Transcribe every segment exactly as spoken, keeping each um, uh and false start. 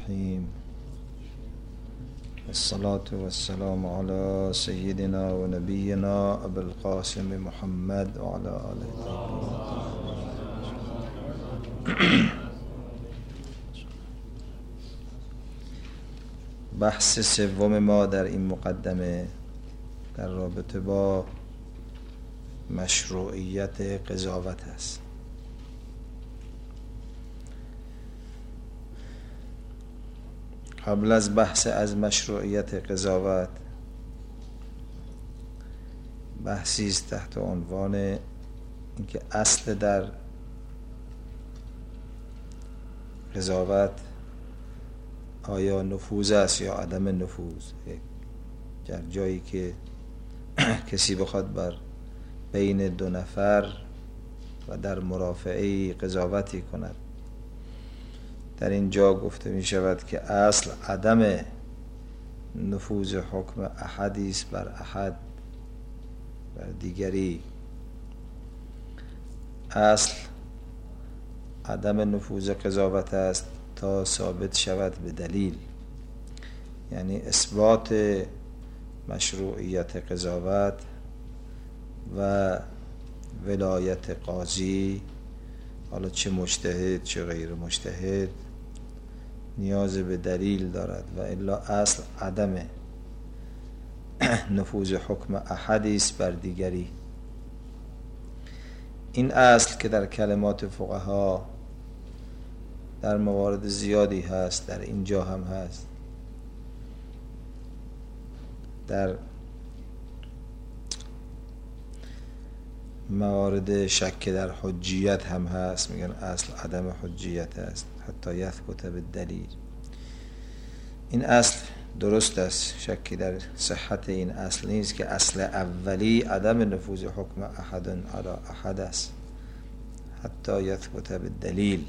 الرحیم. الصلاة والسلام علی سیدنا و نبینا ابو القاسم محمد و علی آله. بحث سوم ما در این مقدمه در رابطه با مشروعیت قضاوت است. قبل از بحث از مشروعیت قضاوت بحثی است تحت عنوان اینکه اصل در قضاوت آیا نفوذ است یا عدم نفوذ. در جایی که کسی بخواد بر بین دو نفر و در مرافعه قضاوتی کند، در این جا گفته می شود که اصل عدم نفوذ حکم احدی است بر احد بر دیگری. اصل عدم نفوذ قضاوت است تا ثابت شود به دلیل، یعنی اثبات مشروعیت قضاوت و ولایت قاضی، حالا چه مجتهد چه غیر مجتهد، نیاز به دلیل دارد و الا اصل عدم نفوذ حکم احدی است بر دیگری. این اصل که در کلمات فقها در موارد زیادی هست، در اینجا هم هست، در موارد شک در حجیت هم هست، میگن اصل عدم حجیت است حتی یثبت بالدلیل. این اصل درست است، شکی در صحت این اصل نیست که اصل اولی عدم نفوذ حکم احد علی احد است حتی یثبت بالدلیل.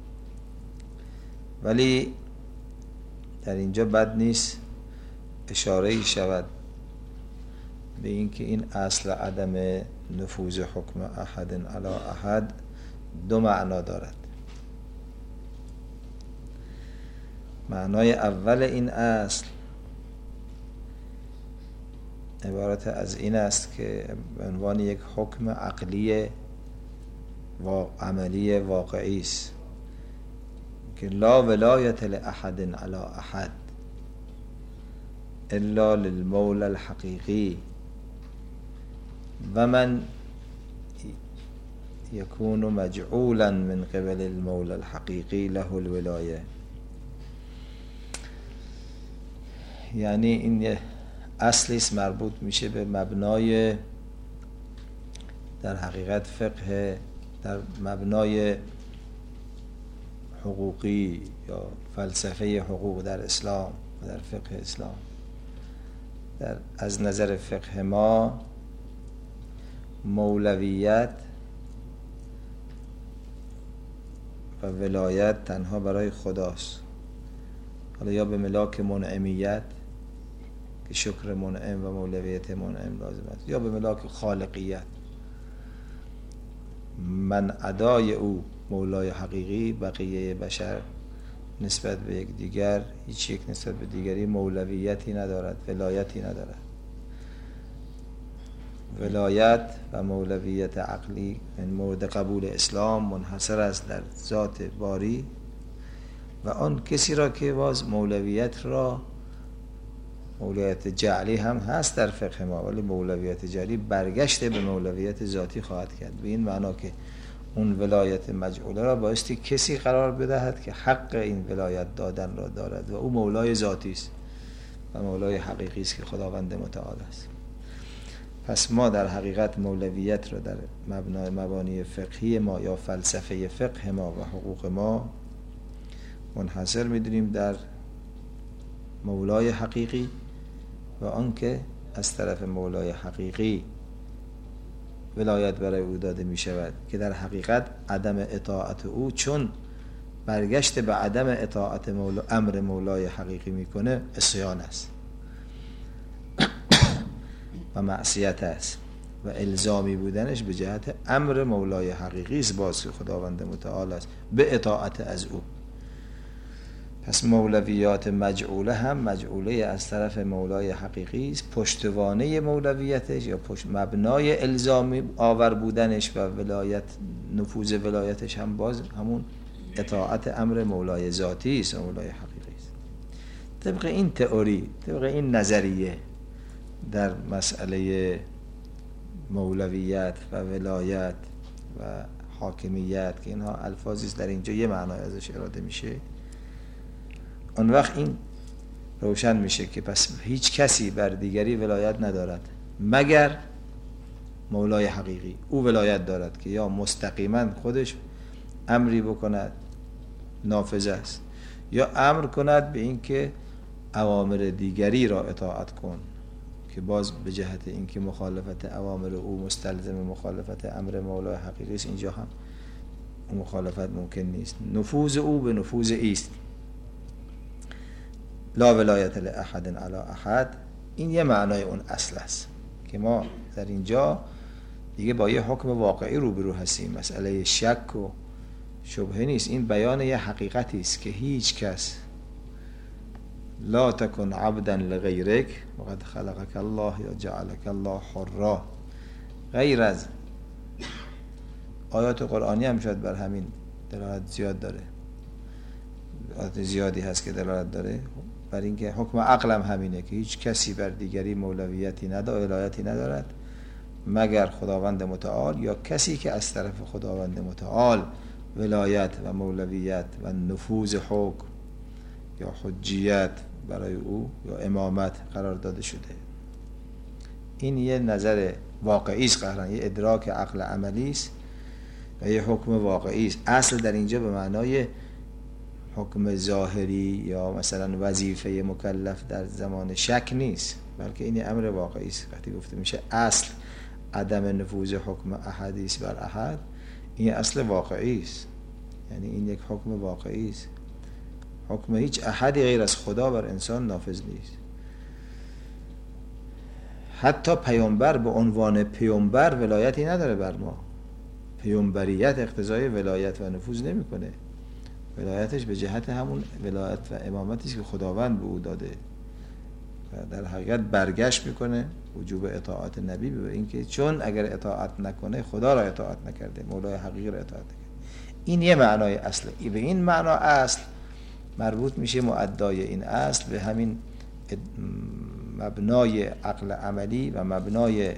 ولی در اینجا بد نیست اشاره شود به این که این اصل عدم نفوذ حکم احد علی احد دو معنا دارد. معنای اول این اصل عبارت از این است که به عنوان یک حکم عقلی و عملی واقعی است که لا ولایت لاحد علی احد الا للمولى الحقیقی و من یکون مجعولا من قبل المولى الحقیقی له الولایه. یعنی این اصلی است مربوط میشه به مبنای در حقیقت فقه، در مبنای حقوقی یا فلسفه حقوق در اسلام و در فقه اسلام. در از نظر فقه ما مولویت و ولایت تنها برای خداست، حالا یا به ملاک منعمیت که شکر منعم و مولویت منعم لازم است، یا به ملاک خالقیت، من ادای او مولای حقیقی، بقیه بشر نسبت به یک دیگر هیچ یک نسبت به دیگری مولویتی ندارد، ولایتی ندارد. ولایت و مولویت عقلی این مورد قبول اسلام منحصر است در ذات باری و آن کسی را که باز مولویت را، مولویت جعلی هم هست در فقه ما، ولی مولویت جعلی برگشته به مولویت ذاتی خواهد کرد، به این معنا که اون ولایت مجعوله را بایستی کسی قرار بدهد که حق این ولایت دادن را دارد و او مولای ذاتی است و مولای حقیقی است که خداوند متعال است. پس ما در حقیقت مولویت را در مبنای مبانی فقهی ما یا فلسفه فقه ما و حقوق ما منحصر می‌دونیم در مولای حقیقی و آنکه از طرف مولای حقیقی ولایت برای او داده می شود که در حقیقت عدم اطاعت او چون برگشت به عدم اطاعت مولا امر مولای حقیقی میکنه عصیان است و معصیت است و الزامی بودنش به جهت امر مولای حقیقی است، باز که خداوند متعال است، به اطاعت از او. پس مولویات مجعوله هم مجعوله از طرف مولای حقیقی است. پشتوانه مولویتش یا پشت مبنای الزامی آور بودنش و ولایت، نفوذ ولایتش هم باز همون اطاعت امر مولای ذاتی است، مولای حقیقی است. طبق این تئوری، طبق این نظریه در مسئله مولویت و ولایت و حاکمیت که اینها الفاظی است در اینجا یه معنای ازش اراده میشه، اون وقت این روشن میشه که پس هیچ کسی بر دیگری ولایت ندارد مگر مولای حقیقی. او ولایت دارد که یا مستقیما خودش امری بکند نافذ است، یا امر کند به این که اوامر دیگری را اطاعت کن، که باز به جهت اینکه مخالفت اوامر او مستلزم مخالفت امر مولای حقیقی است، اینجا هم مخالفت ممکن نیست. نفوذ او به نفوذ ایست. لا ولایت لاحد علی احد، این یه معنای اون اصل است که ما در اینجا دیگه با یه حکم واقعی روبرو هستیم. مسئله شک و شبهه نیست، این بیان یه حقیقتی است که هیچ کس لا تکن عبدا لغیرک وقد خلقک الله یا جعلک الله حرا، غیر از آیات قرآنی هم شاید بر همین دلالت زیاد داره، آیات زیادی هست که دلالت داره بر اینکه حکم عقل هم همینه که هیچ کسی بر دیگری مولویتی ندارد، ولایتی ندارد مگر خداوند متعال، یا کسی که از طرف خداوند متعال ولایت و مولویت و نفوذ حکم یا حجیت برای او یا امامت قرار داده شده. این یه نظر واقعی است، قهرن یه ادراک عقل عملی است و یه حکم واقعی است. اصل در اینجا به معنای حکم ظاهری یا مثلا وظیفه مکلف در زمان شک نیست، بلکه این امر واقعی است. وقتی گفته میشه اصل عدم نفوذ حکم احدی است بر احد، این اصل واقعی است، یعنی این یک حکم واقعی است. حکم هیچ احدی غیر از خدا بر انسان نافذ نیست. حتی پیامبر به عنوان پیامبر ولایتی نداره بر ما. پیامبریت اقتضای ولایت و نفوذ نمیکنه. ولایتش به جهت همون ولایت و امامتی است که خداوند به او داده و در حقیقت برگشت میکنه وجوب اطاعت نبی به اینکه چون اگر اطاعت نکنه خدا را اطاعت نکرده، مولای حقیقی را اطاعت نکرده. این یه معنای اصله. به این معنا اصل مربوط میشه معدای این اصل به همین مبنای عقل عملی و مبنای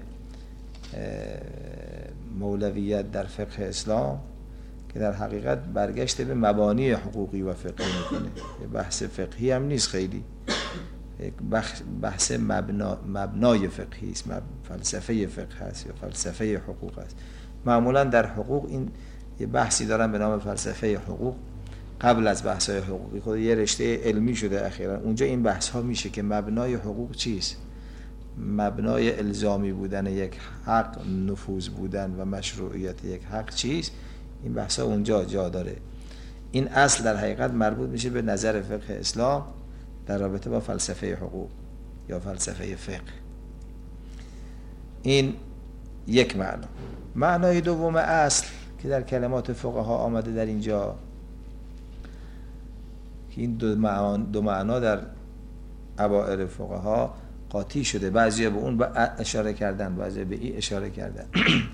مولویت در فقه اسلام که در حقیقت برگشت به مبانی حقوقی و فقهی میکنه. بحث فقهی هم نیست، خیلی یک بحث مبنا مبنای فقهی است، فلسفه فقه هست یا فلسفه حقوق است. معمولا در حقوق این یه بحثی دارن به نام فلسفه حقوق، قبل از بحث‌های حقوقی خود یه رشته علمی شده اخیراً. اونجا این بحث‌ها میشه که مبنای حقوق چیست، مبنای الزامی بودن یک حق، نفوذ بودن و مشروعیت یک حق چیست. این بحث‌ها اونجا جا داره. این اصل در حقیقت مربوط میشه به نظر فقه اسلام در رابطه با فلسفه حقوق یا فلسفه فقه. این یک معنا. معنای دوم اصل که در کلمات فقها آمده در اینجا، که این دو معنا, دو معنا در اباعر فقها قاطی شده، بعضی به اون اشاره کردن، بعضی به این اشاره کردن.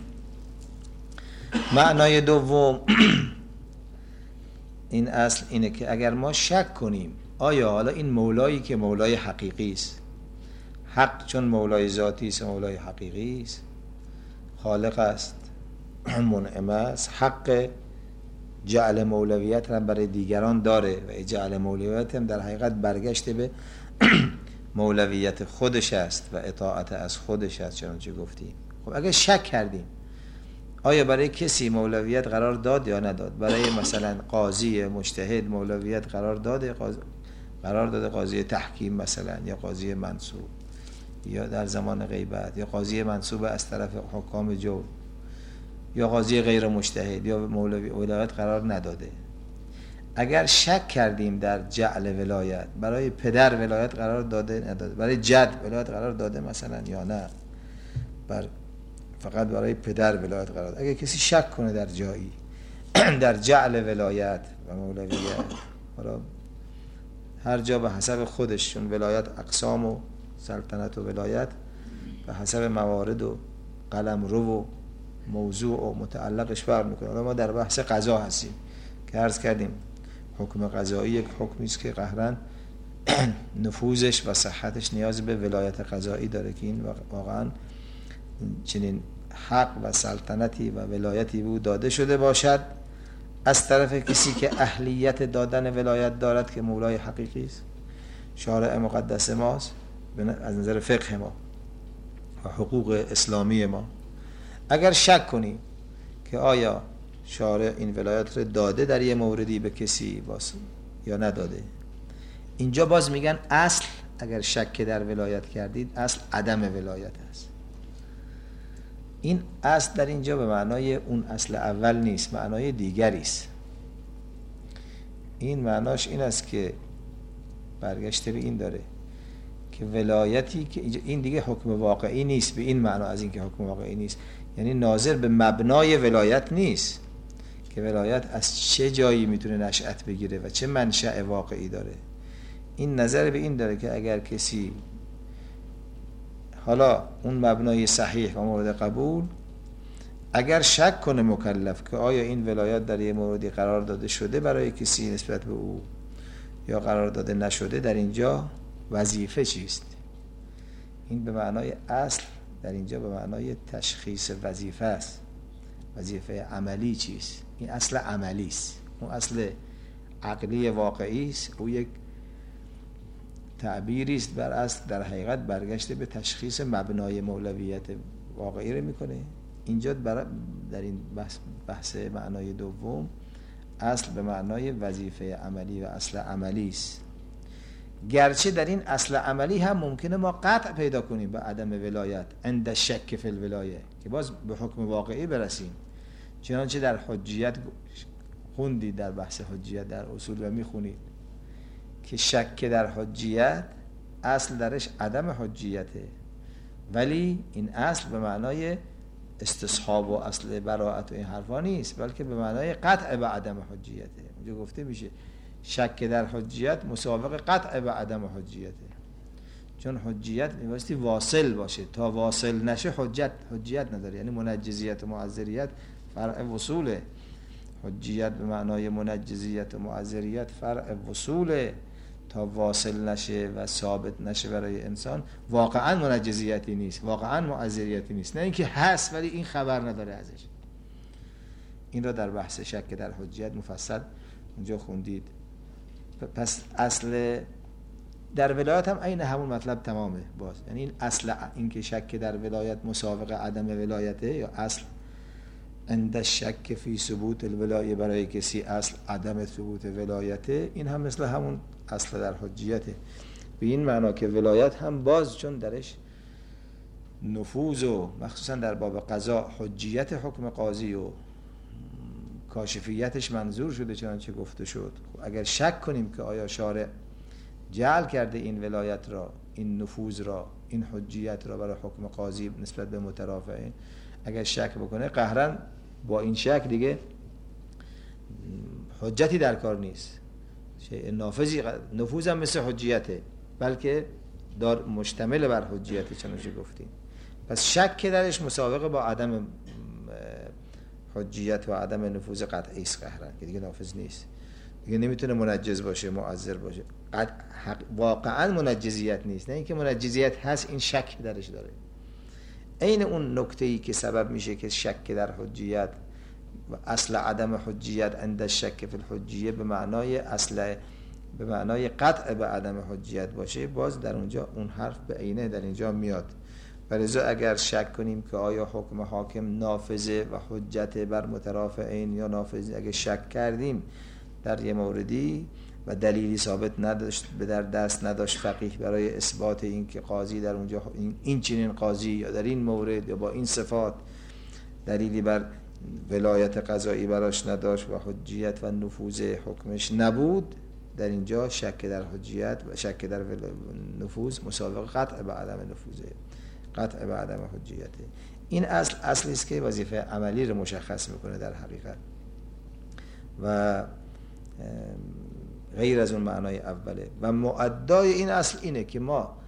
معنای دوم این اصل اینه که اگر ما شک کنیم آیا حالا این مولایی که مولای حقیقی است، حق چون مولای ذاتی است، مولای حقیقی است، خالق است، منعم است، حق جعل مولویت هم برای دیگران داره و جعل مولویت هم در حقیقت برگشته به مولویت خودش است و اطاعت از خودش است چنانچه گفتیم. خب اگر شک کردیم آیا برای کسی مولویت قرار داد یا نداد، برای مثلا قاضی مجتهد مولویت قرار داده، قاضی قرار داده قاضی تحکیم مثلا، یا قاضی منصوب، یا در زمان غیبت، یا قاضی منصوب از طرف حکام جور، یا قاضی غیر مجتهد، یا مولوی ولایت قرار نداده. اگر شک کردیم در جعل ولایت، برای پدر ولایت قرار داده نداده، برای جد ولایت قرار داده مثلا یا نه، بر فقط برای پدر ولایت قرار داده. اگر کسی شک کنه در جایی در جعل ولایت و مولویت، حالا هر جا به حسب خودش، چون ولایت اقسام و سلطنت و ولایت به حسب موارد و قلمرو و موضوع و متعلقش فرق میکنه. حالا ما در بحث قضا هستیم که عرض کردیم حکم قضایی یک حکمی است که قهرن نفوذش و صحتش نیاز به ولایت قضایی داره که این واقعا چنین حق و سلطنتی و ولایتی به او داده شده باشد از طرف کسی که اهلیت دادن ولایت دارد که مولای حقیقی است، شارع مقدس ماست از نظر فقه ما و حقوق اسلامی ما. اگر شک کنیم که آیا شارع این ولایت رو داده در یه موردی به کسی باز یا نداده، اینجا باز میگن اصل اگر شک در ولایت کردید اصل عدم ولایت است. این اصل در اینجا به معنای اون اصل اول نیست، معنای دیگری است. این معناش این است که برگشته به این داره که ولایتی که این دیگه حکم واقعی نیست، به این معنا از این که حکم واقعی نیست یعنی ناظر به مبنای ولایت نیست که ولایت از چه جایی میتونه نشأت بگیره و چه منشأ واقعی داره. این نظر به این داره که اگر کسی حالا اون مبنای صحیح و مورد قبول اگر شک کنه مکلف که آیا این ولایت در یه موردی قرار داده شده برای کسی نسبت به او یا قرار داده نشده، در اینجا وظیفه چیست؟ این به معنای اصل در اینجا به معنای تشخیص وظیفه است. وظیفه عملی چیست؟ این اصل عملی است. اون اصل عقلی واقعی است. او یک تعبیری است بر اصل در حقیقت برگشته به تشخیص مبنای مولویت واقعی رو میکنه. اینجا در این بحث, بحث معنای دوم اصل به معنای وظیفه عملی و اصل عملی است. گرچه در این اصل عملی هم ممکنه ما قطع پیدا کنیم به عدم ولایت عند شک فی الولایه که باز به حکم واقعی برسیم. چنانچه در حجیت خوندید، در بحث حجیت در اصول و میخونید که شک در حجیت اصل درش عدم حجیته، ولی این اصل به معنای استصحاب و اصل براءت و این حرفا نیست، بلکه به معنای قطع به عدم حجیته. اونجا گفته میشه شک در حجیت مساوق قطع به عدم حجیته، چون حجیت میبایستی واصل باشه، تا واصل نشه حجت حجیت نداره. یعنی منجزیت و معذریت فرع وصوله. حجیت به معنای منجزیت و معذریت فرع وصوله، تا واصل نشه و ثابت نشه برای انسان واقعا منجزیتی نیست، واقعا معذریتی نیست. نه اینکه هست ولی این خبر نداره ازش. این را در بحث شک در حجیت مفصل اونجا خوندید. پس اصل در ولایت هم عین همون مطلب تمامه باز. یعنی این اصل این که شک در ولایت مساوق عدم ولایته، یا اصل عند شک فی ثبوت الولایه برای کسی اصل عدم ثبوت ولایته، این هم مثل همون اصل در حجیته. به این معنا که ولایت هم باز چون درش نفوذ و مخصوصا در باب قضا حجیت حکم قاضی و کاشفیتش منظور شده چنانچه گفته شد. اگر شک کنیم که آیا شارع جعل کرده این ولایت را، این نفوذ را، این حجیت را برای حکم قاضی نسبت به مترافعین، اگر شک بکنه قهرن با این شک دیگه حجتی در کار نیست، شیء نافذی. نفوذ هم مثل حجیته بلکه دار مشتمل بر حجیته چنانچه گفتیم. پس شک که درش مسابقه با عدم حجیت و عدم نفوذ قطعی است قهرن که دیگه نافذ نیست، دیگه نمیتونه منجز باشه، معذر باشه. واقعا منجزیت نیست، نه اینکه منجزیت هست این شک درش داره. این اون نکته‌ای که سبب میشه که شک در حجیت و اصل عدم حجیت عند شک فی الحجیه به معنای اصل به معنای قطع به عدم حجیت باشه، باز در اونجا اون حرف به عینه در اینجا میاد. ولذا اگر شک کنیم که آیا حکم حاکم نافذه و حجت بر مترافعین یا نافذ، اگر شک کردیم در یه موردی و دلیلی ثابت نداشت، به در دست نداشت فقیه برای اثبات این که قاضی در اونجا این, این چنین قاضی یا در این مورد یا با این صفات دلیلی بر ولایت قضایی براش نداشت و حجیت و نفوذ حکمش نبود، در اینجا شک در حجیت و شک در نفوذ مساوق قطع به عدم نفوذه، قطع به عدم حجیته. این اصل اصلی است که وظیفه عملی رو مشخص میکنه در حقیقت و غیر از اون معنای اوله. و مؤدای این اصل اینه که ما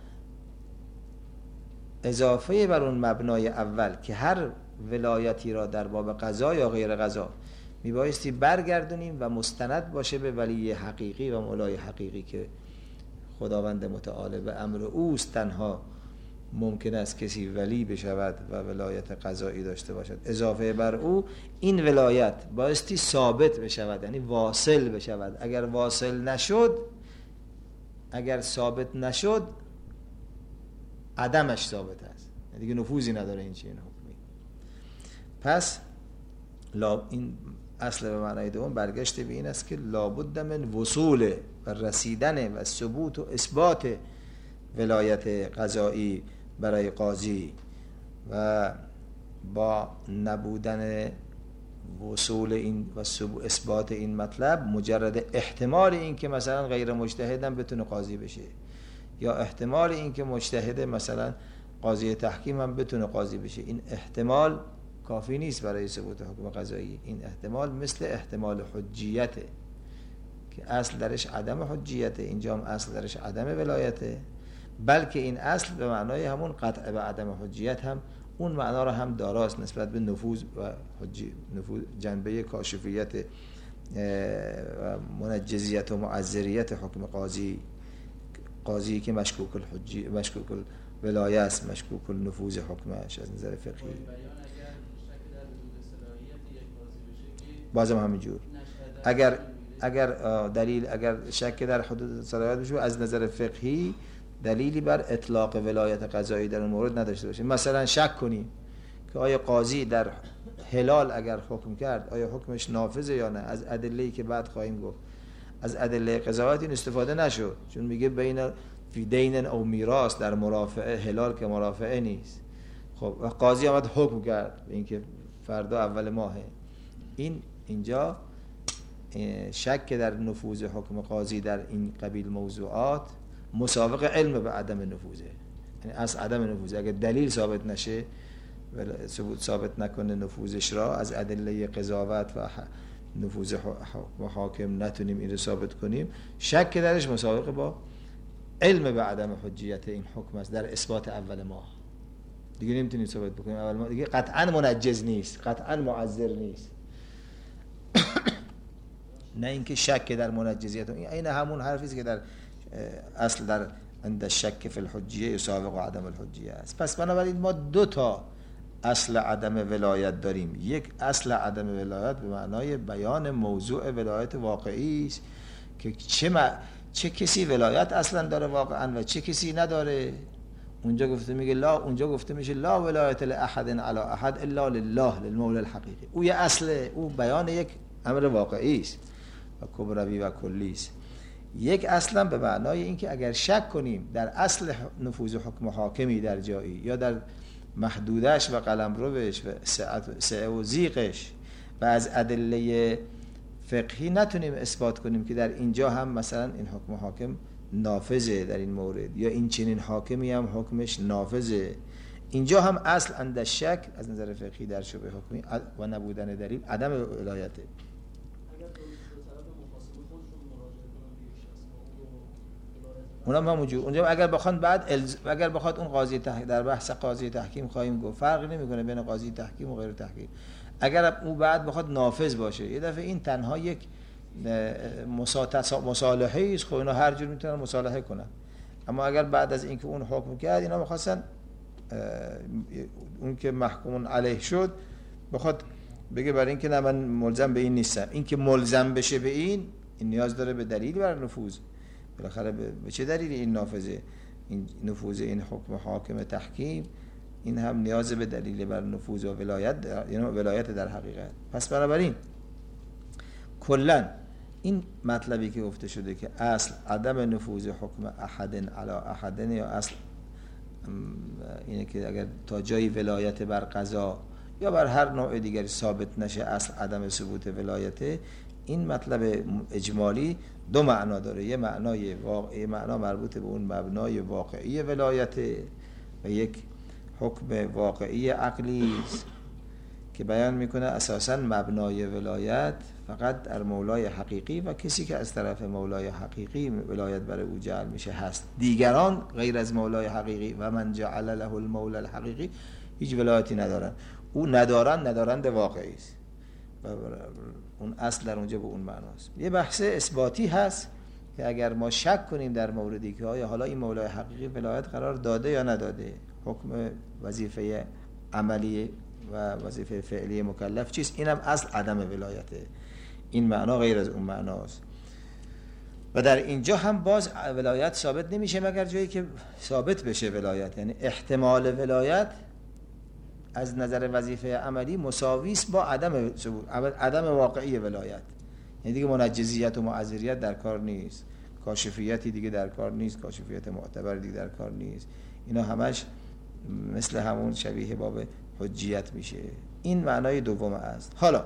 اضافه بر اون مبنای اول که هر ولایتی را در باب قضا یا غیر قضا میبایستی برگردونیم و مستند باشه به ولی حقیقی و مولای حقیقی که خداوند متعال به امر اوست تنها ممکن است کسی ولی بشود و ولایت قضایی داشته باشد. اضافه بر او این ولایت بایستی ثابت بشود، یعنی واصل بشود. اگر واصل نشد، اگر ثابت نشد، عدمش ثابت است، دیگه نفوذی نداره این چنین حکمی. پس لا این اصل به معنای دوم برگشته به این است که لابد من وصول و رسیدن و ثبوت و اثبات ولایت قضایی برای قاضی و با نبودن وصول این و اثبات این مطلب مجرد احتمال این که مثلا غیر مجتهدم بتونه قاضی بشه یا احتمال این که مجتهد مثلا قاضی تحکیم هم بتونه قاضی بشه، این احتمال کافی نیست برای ثبوت حکم قضایی. این احتمال مثل احتمال حجیته که اصل درش عدم حجیته، اینجا هم اصل درش عدم ولایته، بلکه این اصل به معنای همون قطع به عدم حجیت هم اون معنا را هم داراست نسبت به نفوذ و حجی، نفوذ جنبه کاشفیت و منجزیت و معذریت حکم قاضی. قاضی که مشکوک الحجی، مشکوک الولایه است، مشکوک النفوذ حکمش از نظر فقهی. بازم همینجور اگر اگر دلیل اگر شک در حدود صلاحیت بشه از نظر فقهی دلیلی بر اطلاق ولایت قضایی در اون مورد نداشته باشه. مثلا شک کنیم که آیا قاضی در هلال اگر حکم کرد آیا حکمش نافذه یا نه، از ادله‌ای که بعد خواهیم گفت از ادله قضاوت این استفاده نشد، چون میگه بین فی دین او میراث در مرافعه هلال که مرافعه نیست. خب و قاضی آمد حکم کرد به اینکه فردا اول ماهه. این اینجا شک در نفوذ حکم قاضی در این قبیل موضوعات مسابقه علم به عدم نفوذه، یعنی از عدم نفوذ اگر دلیل ثابت نشه و ثبوت ثابت نکنه نفوذش را از ادله قضاوت و نفوذ حاکم نتونیم این رو ثابت کنیم، شک درش مسابقه با علم به عدم حجیت این حکم است در اثبات اول ماه. دیگه نمیتونیم ثابت بکنیم اول ماه، دیگه قطعا منجز نیست، قطعا معذر نیست. نه اینکه شک در منجزیت، این همون حرفی است که در اصل در عند شک فی الحجیه یساوق عدم الحجیه است. پس بنابراین ما دو تا اصل عدم ولایت داریم. یک اصل عدم ولایت به معنای بیان موضوع ولایت واقعی است که چه م... چه کسی ولایت اصلا داره واقعا و چه کسی نداره. اونجا گفته میگه لا، اونجا گفته میشه لا ولایت لاحد علی احد الا لله للمولى الحقیقی. او یه اصل، او بیان یک امر واقعی است و کبروی و کلی است. یک اصلا به معنای اینکه اگر شک کنیم در اصل نفوذ حکم حاکمی در جایی یا در محدودش و قلمروش و سعه و زیقش و از ادله فقهی نتونیم اثبات کنیم که در اینجا هم مثلا این حکم حاکم نافذه در این مورد یا این چنین حاکمی هم حکمش نافذه، اینجا هم اصل عند شک از نظر فقهی در شبه حکمی و نبودن دلیل عدم ولایته. اونم همونجور اونجا اگر بخوان بعد الز... اگر بخواد اون قاضی تح... در بحث قاضی تحکیم خواهیم گفت فرقی نمیکنه بین قاضی تحکیم و غیر تحکیم. اگر اون بعد بخواد نافذ باشه، یه دفعه این تنها یک مساطس... مصالحه است، خب اینا هر جور میتونن مصالحه کنن. اما اگر بعد از اینکه اون حکم کرد اینا می‌خواستن اون که محکوم علیه شد بخواد بگه برای اینکه نه من ملزم به این نیستم، این که ملزم بشه به این این نیاز داره به دلیل بر نفوذ. بالاخره به چه دلیلی این نافذه، این نفوذ این حکم حاکم تحکیم این هم نیاز به دلیل بر نفوذ و ولایت، یعنی ولایت در حقیقت. پس بنابراین کلا این مطلبی که گفته شده که اصل عدم نفوذ حکم احد علی احد یا اصل اینه که اگر تا جایی ولایت بر قضا یا بر هر نوع دیگری ثابت نشه اصل عدم ثبوت ولایته، این مطلب اجمالی دو معنا داره. یه معنای واقعی، معنا مربوط به اون مبنای واقعی ولایت و یک حکم واقعی عقلی است که بیان میکنه اساساً مبنای ولایت فقط در مولای حقیقی و کسی که از طرف مولای حقیقی ولایت برای او جعل میشه هست. دیگران غیر از مولای حقیقی و من جعل له المولا الحقیقی هیچ ولایتی ندارن. او ندارن ندارند واقعی است و اون اصل در اونجا به اون معناست. یه بحث اثباتی هست که اگر ما شک کنیم در موردی که آیا حالا این مولای حقیقی ولایت قرار داده یا نداده، حکم وظیفه عملی و وظیفه فعلی مکلف چیست، اینم اصل عدم ولایته. این معنا غیر از اون معناست و در اینجا هم باز ولایت ثابت نمیشه مگر جایی که ثابت بشه ولایت، یعنی احتمال ولایت از نظر وظیفه عملی مساوی است با عدم ثبوت، عدم واقعی ولایت. یعنی دیگه منجزیت و معذریت در کار نیست، کاشفیتی دیگه در کار نیست، کاشفیت معتبر دیگه در کار نیست. اینا همش مثل همون شبیه باب حجیت میشه. این معنای دوم است. حالا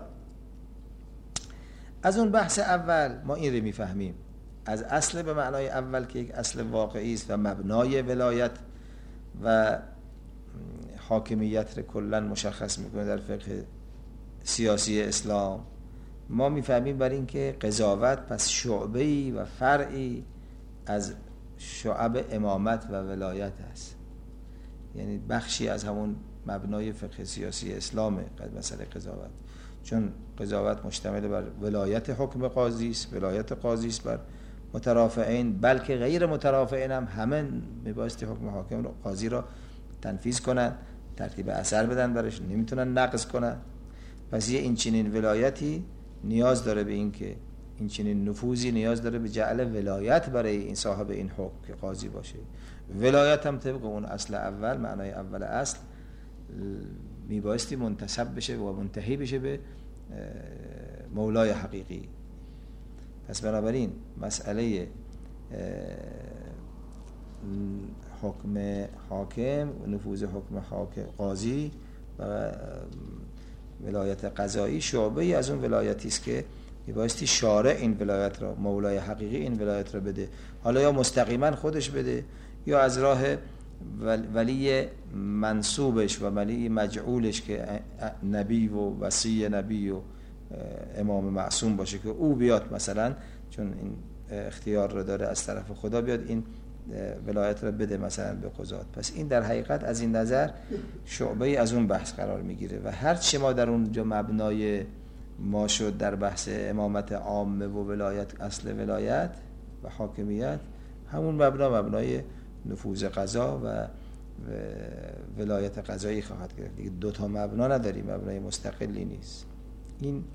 از اون بحث اول ما این رو میفهمیم، از اصل به معنای اول که یک اصل واقعی است و مبنای ولایت و حاکمیت رو کلا مشخص میکنه در فقه سیاسی اسلام، ما میفهمیم بر این که قضاوت پس شعبه‌ای و فرعی از شعب امامت و ولایت است، یعنی بخشی از همون مبنای فقه سیاسی اسلامه مسئله قضاوت، چون قضاوت مشتمل بر ولایت حکم قاضی است، ولایت قاضی است بر مترافعین، بلکه غیر مترافعین هم همه میبایستی حکم حاکم رو قاضی را تنفیذ کنن، ترتیب اثر بدن برش، نمیتونن نقض کنن. پس یه این چنین ولایتی نیاز داره به این که این چنین نفوذی نیاز داره به جعل ولایت برای این صاحب این حکم که قاضی باشه. ولایت هم طبق اون اصل اول، معنای اول اصل، میبایستی منتسب بشه و منتهی بشه به مولای حقیقی. پس بنابراین مسئله حکم حاکم و نفوذ حکم حاکم قاضی و ولایت قضایی شعبه‌ای از اون ولایتی است که میبایستی شارع این ولایت را، مولای حقیقی این ولایت را بده، حالا یا مستقیما خودش بده یا از راه ولی منصوبش و ولی مجعولش که نبی و وصی نبی و امام معصوم باشه که او بیاد مثلا، چون این اختیار رو داره از طرف خدا، بیاد این ولایت رو بده مثلا به قضات. پس این در حقیقت از این نظر شعبه‌ای از اون بحث قرار میگیره و هر چی ما در اونجا مبنای ما شد در بحث امامت عامه و ولایت، اصل ولایت و حاکمیت، همون مبنا مبنای نفوذ قضا و ولایت قضایی خواهد گرفت دیگه. دو تا مبنا نداریم، مبنای مستقلی نیست. این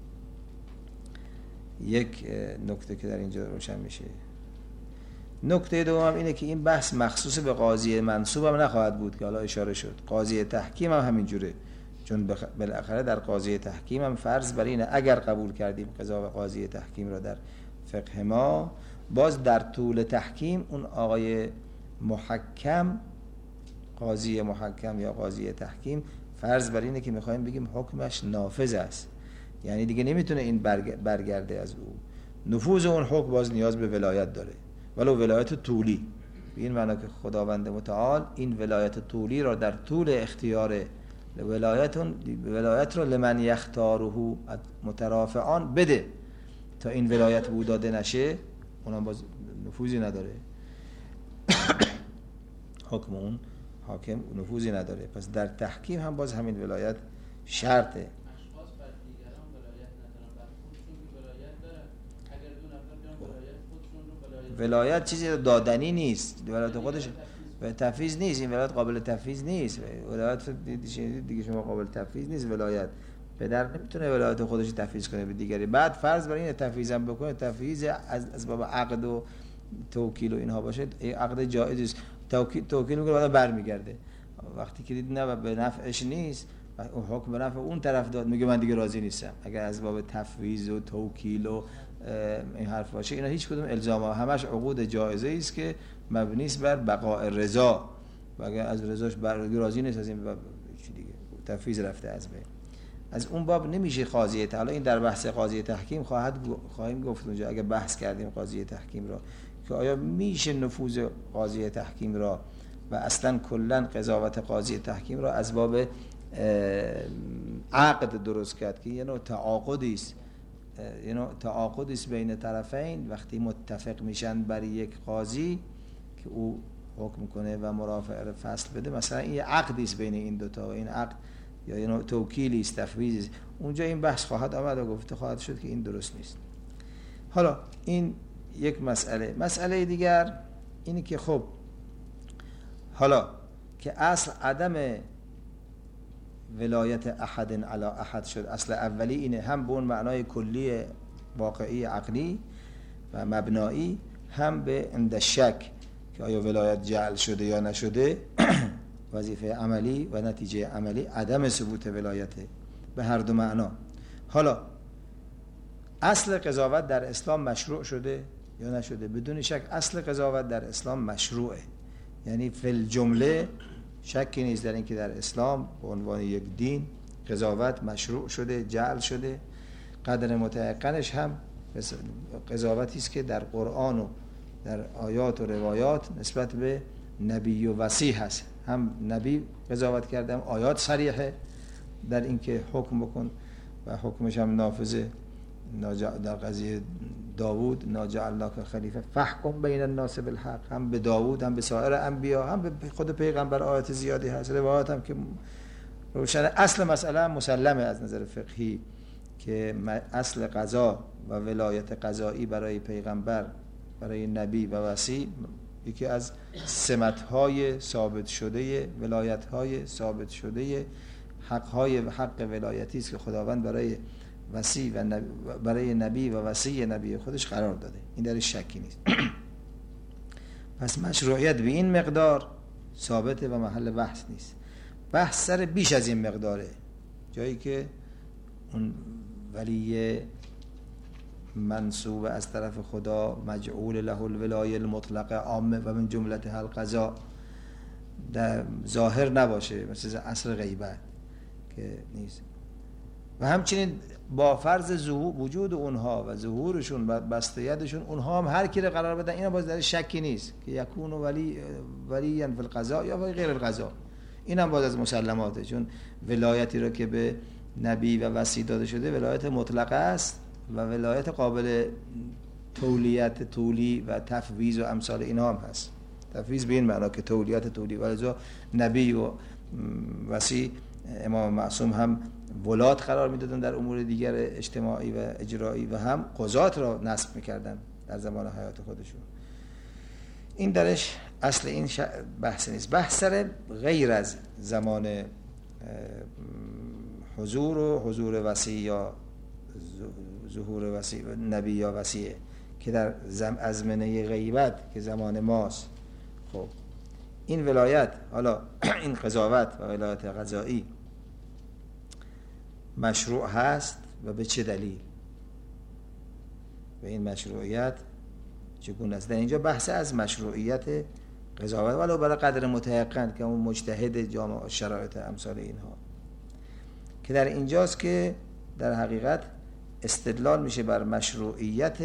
یک نکته که در اینجا روشن میشه. نکته دوم اینه که این بحث مخصوص به قاضی منصوب هم نخواهد بود که حالا اشاره شد، قاضی تحکیم هم همین جوره، چون بالاخره در قاضی تحکیم هم فرض بر اینه اگر قبول کردیم قضا قاضی تحکیم را در فقه ما، باز در طول تحکیم اون آقای محکم، قاضی محکم یا قاضی تحکیم، فرض بر اینه که میخوایم بگیم حکمش نافذ است، یعنی دیگه نمیتونه این برگرده از او. نفوذ اون حکم باز نیاز به ولایت داره، ولو ولایت طولی، به این معنی که خداوند متعال این ولایت طولی را در طول اختیار ولایتون ولایت رو لمن یختاره مترافعان بده، تا این ولایت بود داده نشه اونم باز نفوذی نداره. حکم اون حاکم نفوذی نداره. پس در تحکیم هم باز همین ولایت شرطه. اشخاص بر دیگران ولایت ندارن، بر خودشون ولایت دارن. اگر دو نفر بیان ولایت خودشون رو ولایت ولایت چیزی دادنی نیست، ولایت خودش و تفویض نیست. این ولایت قابل تفویض نیست. ولایت دیگه شما قابل تفویض نیست. ولایت پدر نمیتونه ولایت خودش تفویض کنه به دیگری. بعد فرض بر اینه تفویض هم بکنه، تفویض از از باب عقد و توکیل و اینها باشه، عقد جایز است. توکیل توکیل میگه بعد برمیگرده، وقتی که دید نه به نفعش نیست، اون حکم به نفع اون طرف داد، میگه من دیگه راضی نیستم. اگر از باب تفویض و توکیل و این حرف باشه، اینا هیچ کدوم الزام ها همش عقود جایزه است که مبنی است بر بقاء رضا، و اگر از رضاش راضی نیست از این چی دیگه تفویض رفته از بین. از اون باب نمیشه قاضی تعالی. این در بحث قاضی تحکیم خواهد خواهیم گفت اونجا اگر بحث کردیم قاضی تحکیم را، که آیا میشه نفوذ قاضی تحکیم را و اصلا کلا قضاوت قاضی تحکیم را از باب عقد درست کرد که یه نوع تعاقدی است یعنی تعاقد است بین طرفین، وقتی متفق میشن بر یک قاضی که او حکم کنه و مرافعه رو فصل بده، مثلا این عقدی است بین این دو تا، این عقد یا یعنی توکیلی است، تفویضی است، اونجا این بحث خواهد آمد و گفته خواهد شد که این درست نیست. حالا این یک مسئله. مسئله دیگر اینی که خب حالا که اصل عدم ولایت احد علی احد شد، اصل اولی اینه، هم به اون معنای کلی واقعی عقلی و مبنایی، هم به عند شک که آیا ولایت جعل شده یا نشده وظیفه عملی و نتیجه عملی عدم ثبوت ولایته، به هر دو معنا. حالا اصل قضاوت در اسلام مشروع شده یا نشده؟ بدون شک اصل قضاوت در اسلام مشروعه، یعنی فی الجمله شکی نیست در این که در اسلام به عنوان یک دین قضاوت مشروع شده، جعل شده. قدر متيقنش هم قضاوتی است که در قرآن و در آیات و روایات نسبت به نبی و وصی هست. هم نبی قضاوت کرده، هم آیات صریحه در این که حکم بکن و حکمش هم نافذه. در قضیه داوود ناجعلناک خلیفه فحکم بین الناس بالحق، هم به داوود هم به سایر انبیا هم به خود پیغمبر آیات زیادی هست، روایات هم که روشن. اصل مسئله هم مسلمه از نظر فقهی که اصل قضا و ولایت قضایی برای پیغمبر، برای نبی و وصی، یکی از سمت‌های ثابت شده، ولایت‌های ثابت شده، حق‌های حق ولایتی است که خداوند برای وصی و نبی برای نبی و وصی نبی خودش قرار داده. این درش شکی نیست. پس مشروعیت به این مقدار ثابته و محل بحث نیست. بحث سر بیش از این مقداره، جایی که اون ولی منصوب از طرف خدا مجعول له الولایه المطلقه عامه و من جملته القضاء در ظاهر نباشه، مثل اصل غیبت که نیست. و همچنین با فرض ظهور وجود اونها و ظهورشون و بستیتشون، اونها هم هر کی رو قرار بدن، اینا باز در شکی نیست که یکون ولی ولی فی القضاء یا غیر القضاء. این هم باز از مسلماته، چون ولایتی رو که به نبی و وصی داده شده ولایت مطلقه است و ولایت قابل تولیت تولی و تفویض و امثال اینها هم هست. تفویض به این معنا که تولیت تولی، ولذا نبی و وصی امام معصوم هم ولات قرار میدادن در امور دیگر اجتماعی و اجرایی و هم قضات را نصب میکردن در زمان حیات خودشون. این درش اصل این بحث نیست. بحث سر غیر از زمان حضور و حضور وصی یا ظهور وصی نبی یا وصیه که در ازمنه غیبت که زمان ماست. خب این ولایت، حالا این قضاوت و ولایت قضایی مشروع هست و به چه دلیل؟ و این مشروعیت چگونه است؟ در اینجا بحث از مشروعیت قضاوت ولو برای قدر متيقن که اون مجتهد جامع شرایط امثال اینها، که در اینجاست که در حقیقت استدلال میشه بر مشروعیت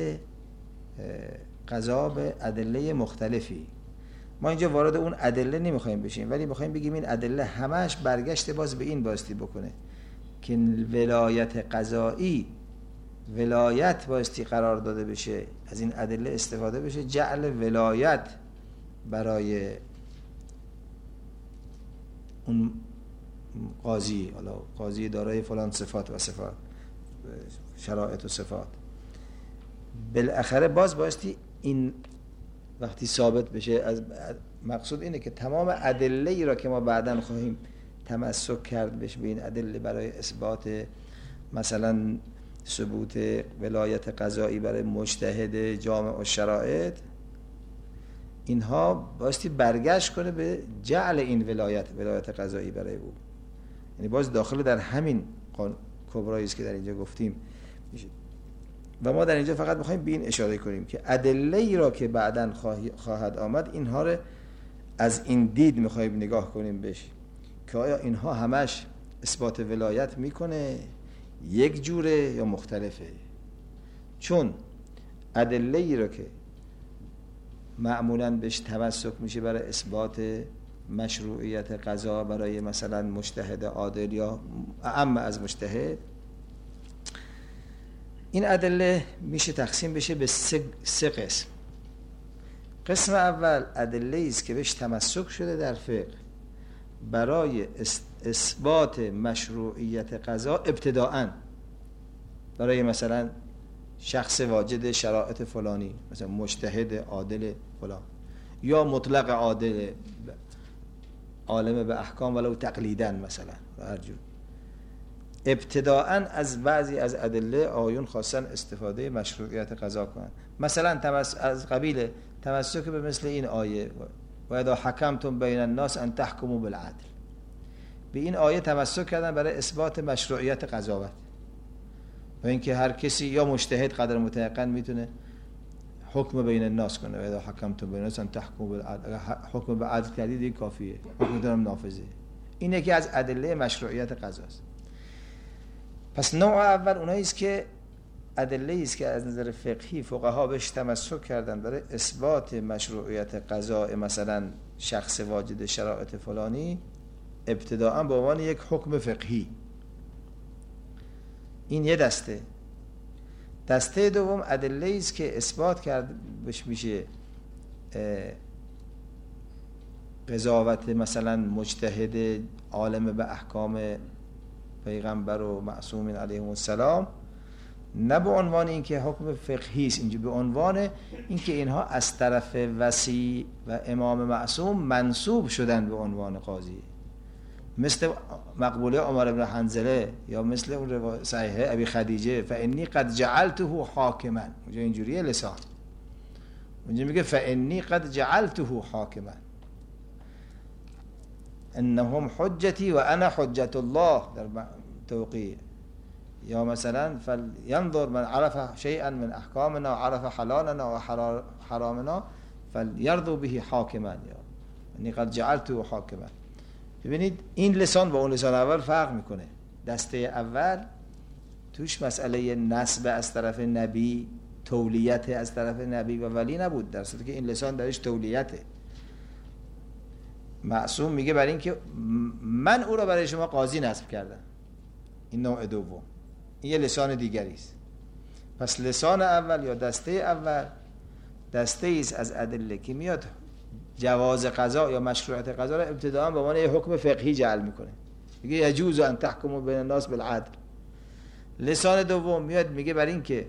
قضا به ادله مختلفی. ما اینجا وارد اون ادله نمیخوایم بشیم، ولی میخوایم بگیم این ادله همش برگشت باز به این باستی بکنه که ولایت قضایی ولایت باستی قرار داده بشه، از این ادله استفاده بشه، جعل ولایت برای اون قاضی، حالا قاضی دارای فلان صفات و صفات شرایط و صفات، بالاخره باز باستی این وقتی ثابت بشه. از مقصود اینه که تمام ادله ای را که ما بعداً خواهیم تمسک کرد بشه به این ادله برای اثبات مثلا ثبوت ولایت قضایی برای مجتهد جامع و شرایط، اینها باستی برگشت کنه به جعل این ولایت ولایت قضایی برای او. یعنی باز داخل در همین کبرایی است که در اینجا گفتیم میشه. و ما در اینجا فقط میخوایم به این اشاره کنیم که ادله ای را که بعداً خواهد آمد، اینها رو از این دید میخوایم نگاه کنیم بشه که آیا اینها همش اثبات ولایت میکنه، یک جوره یا مختلفه. چون ادله ای را که معمولاً بهش تمسک میشه برای اثبات مشروعیت قضا برای مثلا مجتهد عادل یا اعم از مجتهد، این ادله میشه تقسیم بشه به سه, سه قسم. قسم اول ادله است که بهش تمسک شده در فقه برای اثبات مشروعیت قضا ابتداءً، برای مثلا شخص واجد شرایط فلانی، مثلا مجتهد عادل فلان، یا مطلق عادل عالم به احکام ولو تقلیداً مثلا، هر جور. ابتداءً از بعضی از ادله آیون خواستن استفاده مشروعیت قضا کنن، مثلا تمس... از قبیل تمسک به مثل این آیه و اذا حکمتم بین الناس ان تحکموا بالعدل. به این آیه تمسک کردن برای اثبات مشروعیت قضاوت و اینکه هر کسی یا مجتهد قدر متيقن میتونه حکم بین الناس کنه. و اذا حکمتم بین الناس ان تحکموا بالعدل، حکم به عدل کردید دیگه کافیه، حکم دارم نافذه. این یکی از ادله مشروعیت قضاست. پس نوع اول اونایی است که ادله است که از نظر فقهی فقها بهش تمسک کردن برای اثبات مشروعیت قضاء مثلا شخص واجد شرایط فلانی ابتداءً به عنوان یک حکم فقهی. این یه دسته. دسته دوم ادله است که اثبات کرد بهش میشه قضاوت مثلا مجتهد عالم به احکام پیغمبر و معصومین علیهم السلام، نه به عنوان اینکه حکم فقهی است، اینجا به عنوان اینکه اینها از طرف وصی و امام معصوم منصوب شدن به عنوان قاضی، مثل مقبوله عمر بن حنظله یا مثل اون روایت صحیحه ابی خدیجه فانی قد جعلته حاکما. اونجا اینجوریه لسان، اونجا میگه فانی قد جعلته حاکما انهم حجتی و انا حجت الله در توقیع. یا مثلا فلینظر من عرف شیئا من احکامنا عرف حلالنا و حرامنا فلیرضوا به حاکما، یا انی قد جعلته حاکما. ببینید این لسان با اون لسان اول فرق میکنه. دسته اول توش مسئله نسب از طرف نبی، تولیت از طرف نبی و ولی نبود، در صورتی که این لسان درش تولیته. معصوم میگه برای اینکه من او را برای شما قاضی نصب کردم. این نوع دوم، این یه لسان دیگری است. پس لسان اول یا دسته اول دسته ایست از ادله که میاد جواز قضا یا مشروعیت قضا را ابتداءً به عنوان حکم فقهی جعل میکنه، میگه یجوز ان تحکموا بین الناس بالعدل. لسان دوم میاد میگه برای اینکه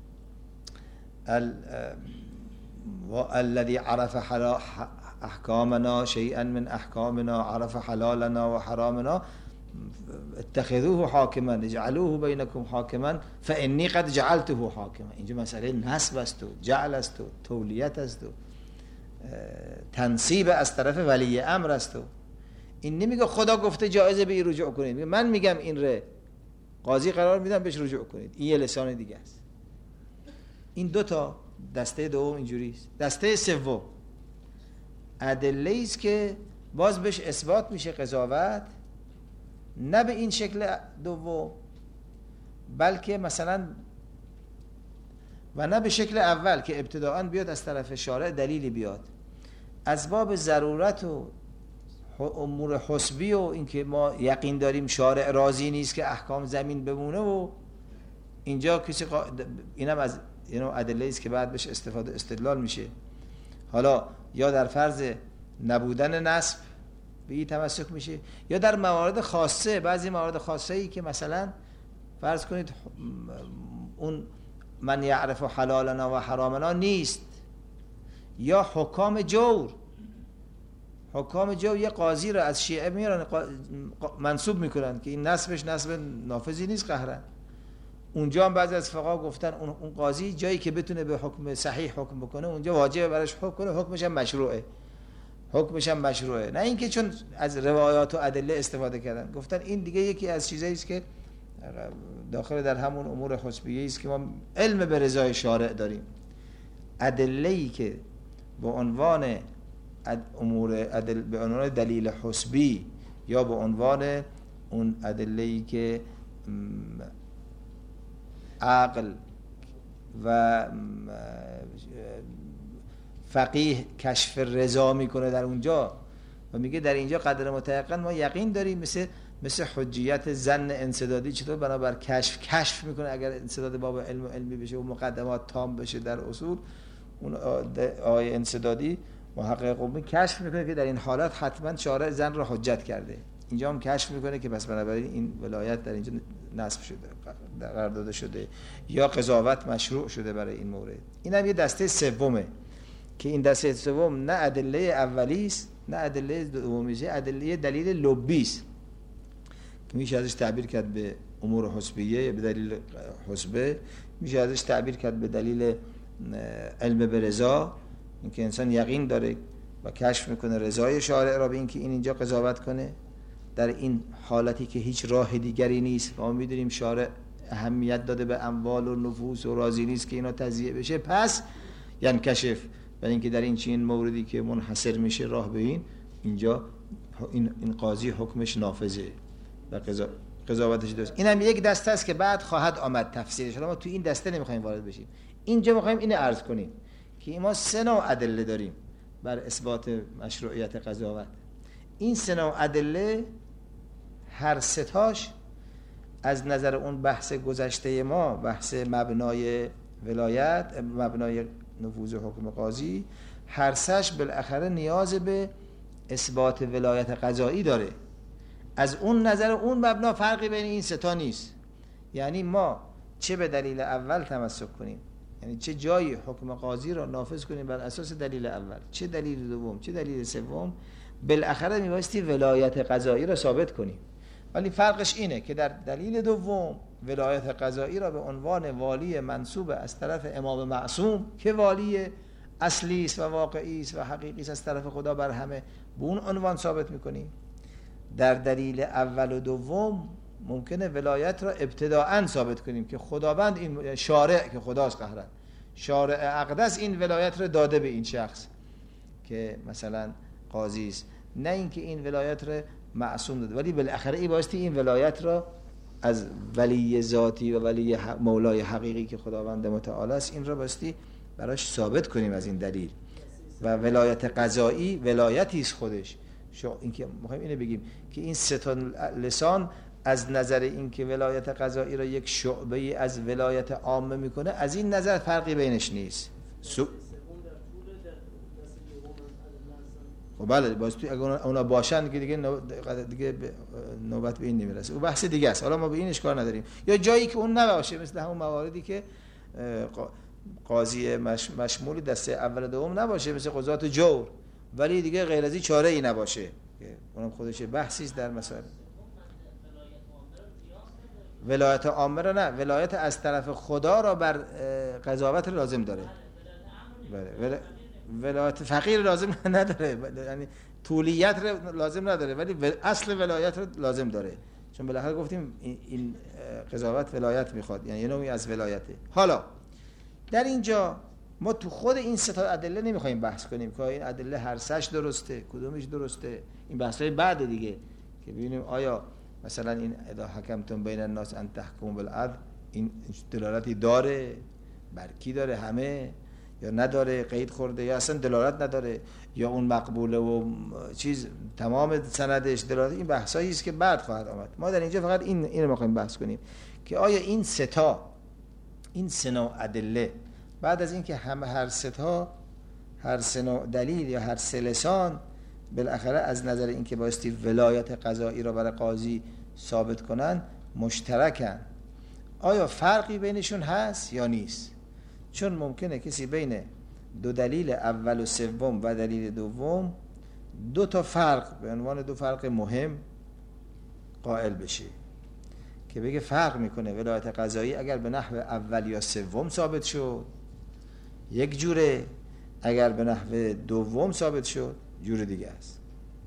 الذي عرف احکامنا شیئا من احکامنا عرف حلالنا و حرامنا اتخذوه حاکما اجعلوه بینکم حاکما فانی قد جعلته حاکما. اینجا مسئله نسب است و جعل است و تولیت است و تنصیب از طرف ولی امر است. و این نمیگه خدا گفته جایزه به این رجوع کنید، من میگم این ره قاضی قرار میدم بهش رجوع کنید. این یه لسان دیگه است. این دو تا دسته دوم اینجوری است. دسته سوم ادله است که باز بهش اثبات میشه قضاوت، نه به این شکل دوم بلکه مثلا و نه به شکل اول که ابتداءً بیاد از طرف شارع دلیلی بیاد، از باب ضرورت و امور حسبی و اینکه ما یقین داریم شارع راضی نیست که احکام زمین بمونه و اینجا کسی قا... اینم از اینو ادله است که بعد بهش استفاده استدلال میشه. حالا یا در فرض نبودن نسب به این تمسک میشه، یا در موارد خاصه، بعضی موارد خاصه ای که مثلا فرض کنید اون من یعرف حلالنا و حرامنا نیست، یا حکام جور. حکام جور یه قاضی را از شیعه میارن منصوب میکنن که این نسبش نسب نافذی نیست قهرن. اونجا هم بعضی از فقها گفتن اون قاضی جایی که بتونه به حکم صحیح حکم بکنه اونجا واجبه براش حکم کنه، حکمش هم مشروعه. حکمش هم مشروعه، نه اینکه چون از روایات و ادله استفاده کردن. گفتن این دیگه یکی از چیزایی است که داخل در همون امور حسبیه است که ما علم به رضای شارع داریم. ادله‌ای که به عنوان امور ادل به عنوان دلیل حسبی یا به عنوان اون ادله‌ای که عقل و فقیه کشف رضا میکنه در اونجا و میگه در اینجا قدر متيقن ما یقین داریم، مثل مثل حجیت ظن انسدادی چطور بنابر کشف کشف میکنه اگر انسداد باب علم و علمی بشه و مقدمات تام بشه در اصول، اون آیه انسدادی محقق قمی کشف میکنه که در این حالت حتما شارع ظن را حجت کرده. اینجا هم کشف میکنه که پس بنابراین این ولایت در اینجا نصب شده، قرار داده شده یا قضاوت مشروع شده برای این مورد. این هم یه دسته سومه که این دسته سوم نه ادله اولی است نه ادله دومی است، ادله دلیل لبی است که میشه ازش تعبیر کرد به امور حسبیه یا به دلیل حسبه، میشه ازش تعبیر کرد به دلیل علم به رضا، اینکه انسان یقین داره و کشف میکنه رضای شارع را به اینکه این اینجا قضاوت کنه در این حالتی که هیچ راه دیگری نیست. ما میدونیم شارع اهمیت داده به اموال و نفوس و راضی نیست که اینا تضییع بشه، پس یعنی کشف برای اینکه در این چین موردی که منحصر میشه راه به این اینجا این این قاضی حکمش نافذه و قضا قضاوتش درست. این هم یک دسته است که بعد خواهد آمد تفسیرش، ما تو این دسته نمیخوایم وارد بشیم. اینجا میخوایم اینو عرض کنیم که ما سه نوع ادله داریم بر اثبات مشروعیت قضاوت. این سه نوع ادله هر سه تاش از نظر اون بحث گذشته ما، بحث مبنای ولایت، مبنای نفوذ حکم قاضی، هر سهش بالاخره نیاز به اثبات ولایت قضایی داره. از اون نظر اون مبنا فرقی بین این سه تا نیست. یعنی ما چه به دلیل اول تمسک کنیم، یعنی چه جایی حکم قاضی را نافذ کنیم بر اساس دلیل اول، چه دلیل دوم، چه دلیل سوم، بالاخره میبایستی ولایت قضایی را ثابت کنیم. ولی فرقش اینه که در دلیل دوم ولایت قضایی را به عنوان والی منصوب از طرف امام معصوم که والی اصلی است و واقعی است و حقیقی است از طرف خدا بر همه، به اون عنوان ثابت میکنیم. در دلیل اول و دوم ممکنه ولایت را ابتداءً ثابت کنیم که خداوند این شارع که خداست قهرن، شارع اقدس این ولایت را داده به این شخص که مثلا قاضی است، نه اینکه این ولایت را معصوم داده. ولی بالاخره ای بایستی این ولایت را از ولی ذاتی و ولی مولای حقیقی که خداوند متعال است این را بایستی براش ثابت کنیم از این دلیل. و ولایت قضایی ولایتی است خودش. شو اینکه می‌خوایم اینو بگیم که این سه تا لسان از نظر اینکه ولایت قضایی را یک شعبه از ولایت عامه میکنه، از این نظر فرقی بینش نیست. سو... خب بله باز تو اگه اونا باشن که دیگه نو... دیگه نوبت به این نمیرسه، اون بحث دیگه است. حالا ما به اینش کار نداریم. یا جایی که اون نباشه، مثل همون مواردی که قاضی مش... مشمول دسته اول دوم نباشه، مثل قضات جور، ولی دیگه غیر از این چاره ای نباشه که اونم خودش بحثی است در مسائل ولایت عامه را نه، ولایت از طرف خدا را بر قضاوت لازم داره. بله ولایت فقیر لازم نداره، یعنی طولیت را لازم نداره، ولی اصل ولایت را لازم داره، چون بالاخره گفتیم این قضاوت ولایت میخواد، یعنی یه نوعی از ولایته. حالا در اینجا ما تو خود این سه تا ادله نمیخوایم بحث کنیم که این ادله هر سهش درسته کدومش درسته، این بحثای بعد دیگه که ببینیم آیا مثلا این اذا حکمتم بین الناس ان تحکموا بالعدل این دلالتی داره بر کی داره، همه یا نداره، قید خورده یا اصلا دلالت نداره، یا اون مقبوله و چیز تمام سندش دلالت. این بحثایی است که بعد خواهد آمد. ما در اینجا فقط این اینو میخوایم بحث کنیم که آیا این سه تا این سه نوع ادله بعد از اینکه هم هر سه تا هر سه نوع دلیل یا هر سه لسان بالاخره از نظر اینکه بایستی ولایت قضایی را برای قاضی ثابت کنن مشترکن، آیا فرقی بینشون هست یا نیست؟ چون ممکنه کسی بین دو دلیل اول و سوم و دلیل دوم دو تا فرق به عنوان دو فرق مهم قائل بشه که بگه فرق میکنه ولایت قضایی اگر به نحو اول یا سوم ثابت شد یک جوره، اگر به نحو دوم ثابت شد جور دیگه است.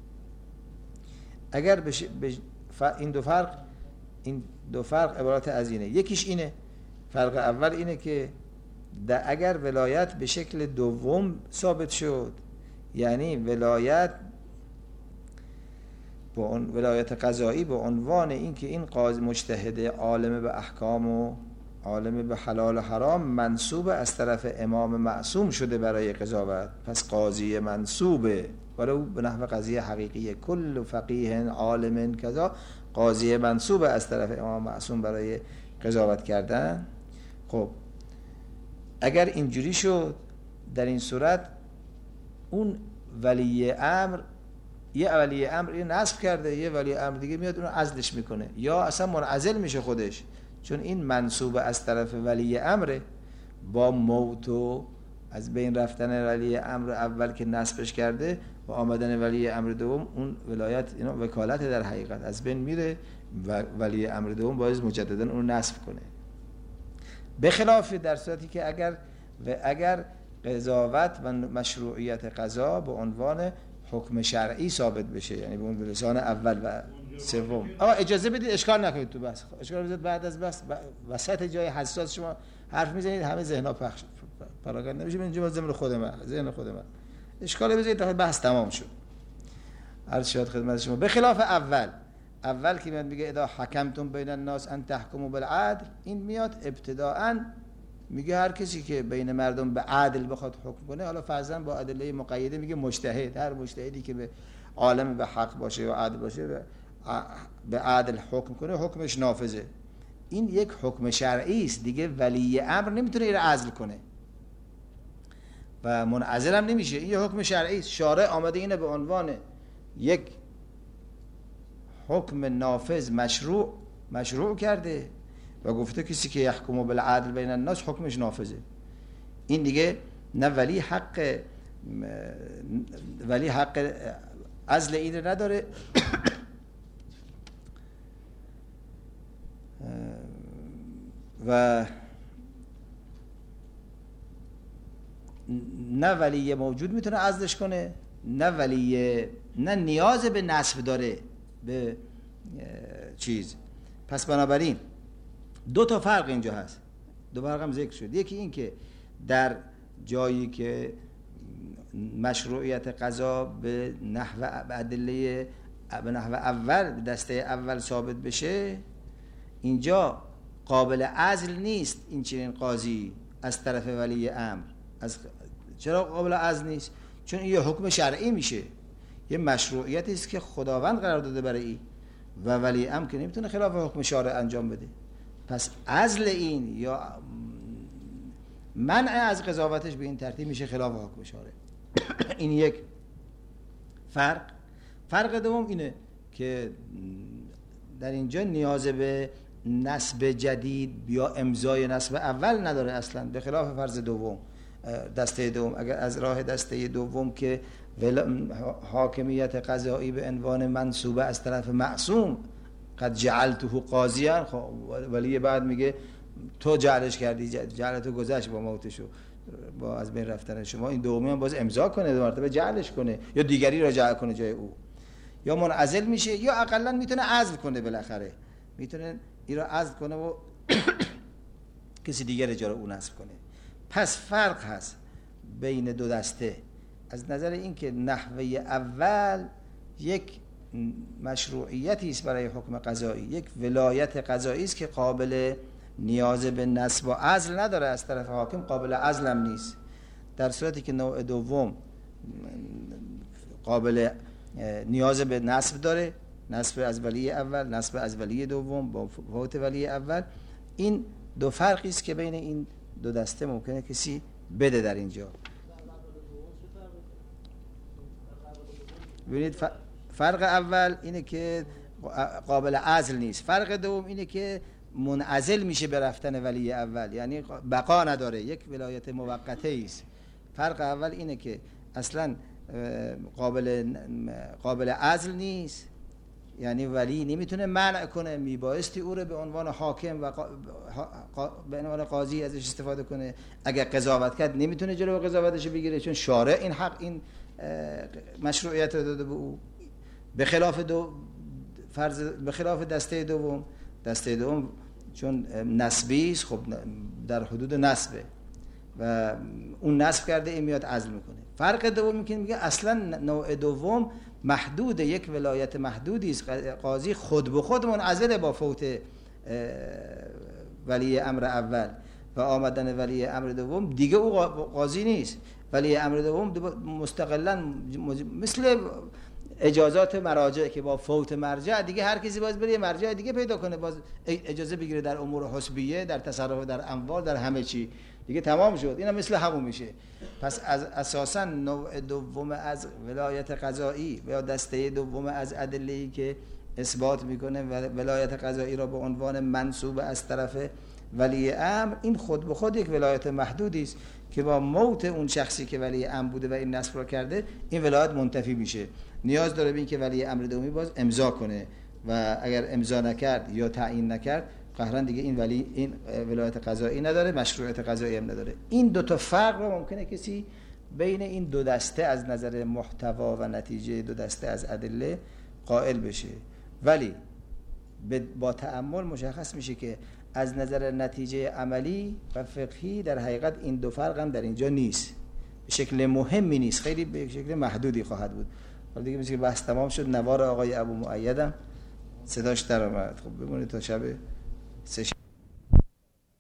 اگر بش... بش... ف... این دو فرق این دو فرق عبارت از اینه، یکیش اینه، فرق اول اینه که در اگر ولایت به شکل دوم ثابت شد، یعنی ولایت با اون ولایت قضایی به عنوان این که این قاضی مجتهد عالم به احکام و عالم به حلال و حرام منصوب از طرف امام معصوم شده برای قضاوت، پس قاضی منصوبه برای او به نحو قضیه حقیقی کل فقیه عالم کذا قاضی منصوب از طرف امام معصوم برای قضاوت کردن. خب اگر اینجوری شد، در این صورت اون ولی امر، یه ولی امر اینو نصب کرده، یه ولی امر دیگه میاد اونو عزلش میکنه یا اصلا منعزل میشه خودش، چون این منصوب از طرف ولی امره. با موت و از بین رفتن ولی امر اول که نصبش کرده و آمدن ولی امر دوم، اون ولایت اینا وکالت در حقیقت از بین میره و ولی امر دوم باید مجددا اون نصب کنه. به خلاف در صورتی که اگر و اگر قضاوت و مشروعیت قضا به عنوان حکم شرعی ثابت بشه، یعنی به اون لسان اول و سوم. آقا اجازه بدید اشکال نکنید تو بحث، اشکال بدید بعد از بحث وسط جای حساس شما حرف میزنید همه ذهن‌ها پخش پراکنده نمیشه. اینجا ذهن خود من، ذهن خود من اشکال بزنید تا بحث تمام شد. عرض شد خدمت شما. به خلاف اول، اول که میاد میگه اذا حکمتم بین الناس ان تحکموا بالعدل، این میاد ابتداءً میگه هر کسی که بین مردم به عدل بخواد حکم کنه، حالا فرضاً با ادله مقیده میگه مجتهد، هر مجتهدی که به عالم به حق باشه و عدل باشه به عدل حکم کنه حکمش نافذه. این یک حکم شرعی است دیگه، ولی امر نمیتونه این رو عزل کنه و منعزل هم نمیشه. این یک حکم شرعی است، شارع آمده اینه به عنوان یک حکم نافذ مشروع مشروع کرده و گفته کسی که یحکم بالعدل بین الناس حکمش نافذه. این دیگه نه ولی حق ولی حق عزل این رو نداره و نه ولی موجود میتونه عزلش کنه، نه ولی نه نیاز به نصب داره به چیز. پس بنابراین دو تا فرق اینجا هست، دو فرق هم ذکر شد. یکی این که در جایی که مشروعیت قضا به نحو ادله به نحو اول، به دسته اول ثابت بشه، اینجا قابل عزل نیست این چنین قاضی از طرف ولی امر. از چرا قابل عزل نیست؟ چون این یه حکم شرعی میشه، یه مشروعیتی است که خداوند قرار داده برای این و ولی امر که نمیتونه خلاف حکم شارع انجام بده. پس عزل این یا منع از قضاوتش به این ترتیب میشه خلاف حکم شارع. این یک فرق. فرق دوم اینه که در اینجا نیاز به نسب جدید یا امضای نسب اول نداره اصلا، به خلاف فرض دوم، دسته دوم. اگر از راه دسته دوم که حاکمیت قضایی به عنوان منصوبه از طرف معصوم قد جعلته قاضیان، خب ولی بعد میگه تو جعلش کردی، جعلتو گذشت با موتشو، با از بین رفتن شما. این دومی هم باز امضا کنه، دو مرتبه جعلش کنه یا دیگری را جعل کنه جای او، یا منعزل میشه یا اقلا میتونه عزل کنه، بالاخره میتونه این را عزل کنه و کسی دیگر جا رو او نصب کنه. پس فرق هست بین دو دسته از نظر این که نحوه اول یک مشروعیتی است برای حکم قضایی، یک ولایت قضایی است که قابل نیاز به نصب و عزل نداره از طرف حاکم، قابل عزل هم نیست. در صورتی که نوع دوم قابل نیاز به نصب داره، نصب از ولی اول، نصب از ولی دوم با فوت ولی اول. این دو فرقی است که بین این دو دسته ممکنه کسی بده در اینجا. ببینید فرق اول اینه که قابل عزل نیست، فرق دوم اینه که منعزل میشه به رفتن ولی اول، یعنی بقا نداره، یک ولایت موقته است. فرق اول اینه که اصلا قابل قابل عزل نیست، یعنی ولی نمیتونه منع کنه، میبایستی او رو به عنوان حاکم و قا... قا... به عنوان قاضی ازش استفاده کنه. اگر قضاوت کرد نمیتونه جلو قضاوتش بگیره، چون شارع این حق این مشروعیت رو داده به او. به خلاف دو فرض به خلاف دسته دوم، دسته دوم چون نسبی است، خب در حدود نسبه و اون نسب کرده این میاد عزل میکنه. فرق دوم این که میگه اصلا نوع دوم محدود، یک ولایت محدودی است، قاضی خود به خود منعزله با فوت ولی امر اول و آمدن ولی امر دوم، دیگه او قاضی نیست. ولی امر دوم مستقلا مثل اجازات مراجع که با فوت مرجع دیگه هر کسی باز بره مرجع دیگه پیدا کنه، باز اجازه بگیره در امور حسبیه، در تصرف در اموال، در همه چی دیگه تمام شد. اینا مثل همون میشه. پس از اساسا نوع دوم از ولایت قضایی و دسته دوم از ادله‌ای که اثبات میکنه ولایت قضایی را به عنوان منسوب از طرف ولی امر، این خود به خود یک ولایت محدودی است که با موت اون شخصی که ولی امر بوده و این نصب را کرده این ولایت منتفی میشه. نیاز داره به این که ولی امر دومی باز امضا کنه و اگر امضا نکرد یا تعیین نکرد قهرن دیگه این ولی این ولایت قضایی نداره، مشروعیت قضایی هم نداره. این دو تا فرق رو ممکنه کسی بین این دو دسته از نظر محتوا و نتیجه دو دسته از ادله قائل بشه، ولی با تأمل مشخص میشه که از نظر نتیجه عملی و فقهی در حقیقت این دو فرق هم در اینجا نیست، به شکل مهمی نیست، خیلی به شکل محدودی خواهد بود. حالا دیگه مثل بحث تمام شد، نوار آقای ابو مؤیدم صداش در اومد. خب بمونید تا شب سه